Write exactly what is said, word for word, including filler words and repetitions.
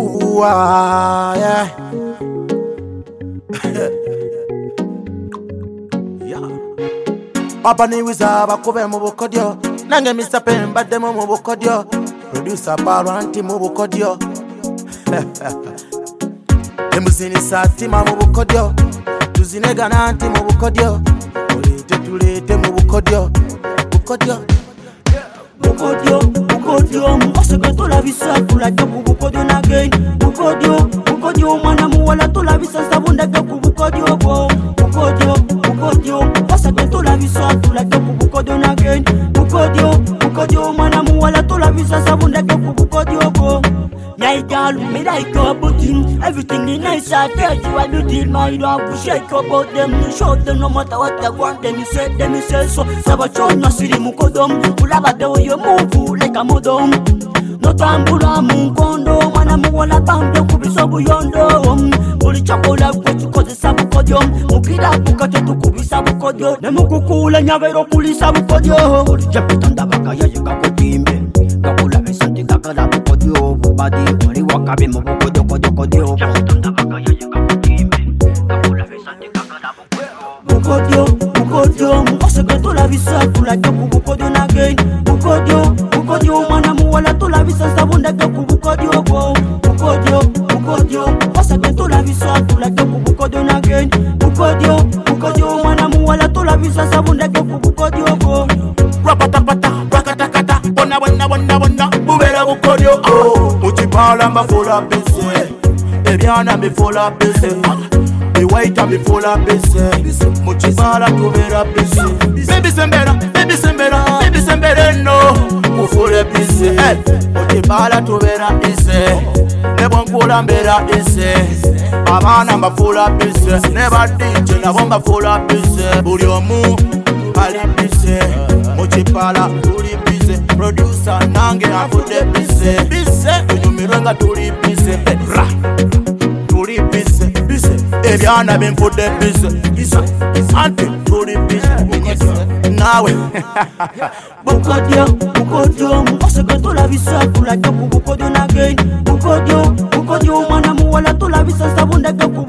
Ooh, ah, yeah. Yeah. Papa ni wizaba kube mu bukodyo. Nange Mister Pemba demo mu bukodyo. Producer Paranti mu bukodyo. Emusini satima mu bukodyo. Tuzinega nanti mu bukodyo. Tulete tulete mu bukodyo. Bukodyo. Bukodyo, bukodyo, mbaseke tolabisa tulajja ku bukodyo nagain. Bukodyo, bukodyo, mwana muwala tolabisa sabundage ku bukodyo bwo. Bukodyo, bukodyo, mbaseke tolabisa tulajja ku bukodyo nagain. Bukodyo, bukodyo, mwana muwala tolabisa sabundage ku bukodyo bwo. Nyai girl, me like your booty. Everything is nice, I tell you I do deal. My dog will shake about them. You show them no matter what I want. Them you say, them you say so. Sabachon na siri mukodom. Ulaba de you move like a modom. No tambula munkondo. Mana muwala bando kubisobu yondo. Uli chakola kwetu koze sabu kodyom. Mukida kukato tu kubisabu kodyo. Nemukukula nyavero kulisabu kodyo. Uli chapitanda baka ya yeka kodimbe. Kakula besanti kakala bukodyo. Bubadi uri wakabe mu bukodyo kodyo kodyo. Chapitanda baka ya yeka kodimbe. Kakula besanti kakala bukodyo. Bukodyo, bukodyo, mbaseke tolabisa tulajja ku bukodyo nagain. Bukodyo, bukodyo, mwana muwala tolabisa sabundage ku bukodyo bwo. Bukodyo, bukodyo, mbaseke tolabisa tulajja ku bukodyo nagain. Bukodyo, bukodyo, mwana muwala tolabisa sabundage ku bukodyo bwo. Rapatapata, rakatakata, bona bona bona bona, bubera bukodyo. Muchipala mbafola bese, ebyana mbifola bese. The white and before la bese, muchipala tubera bese. Baby sembera, baby sembera, baby sembera no, ufule bese. Muchipala tubera bese, nebo nkula mbera bese. Abana mbafula bese, neba D J nabo mbafula bese. Buli omu ali bese, muchipala tuli bese. Producer nange afude bese, bese. Tunyumirwenga tuli bese, ra. Tuli bese, bese. Ebyana bimfude bese, bese. Anti tuli bese, nawe. Bukodyo, bukodyo, mbaseke tolabisa tulajja ku bukodyo nagain. Bukodyo, bukodyo, mwana muwala tolabisa sabundage ku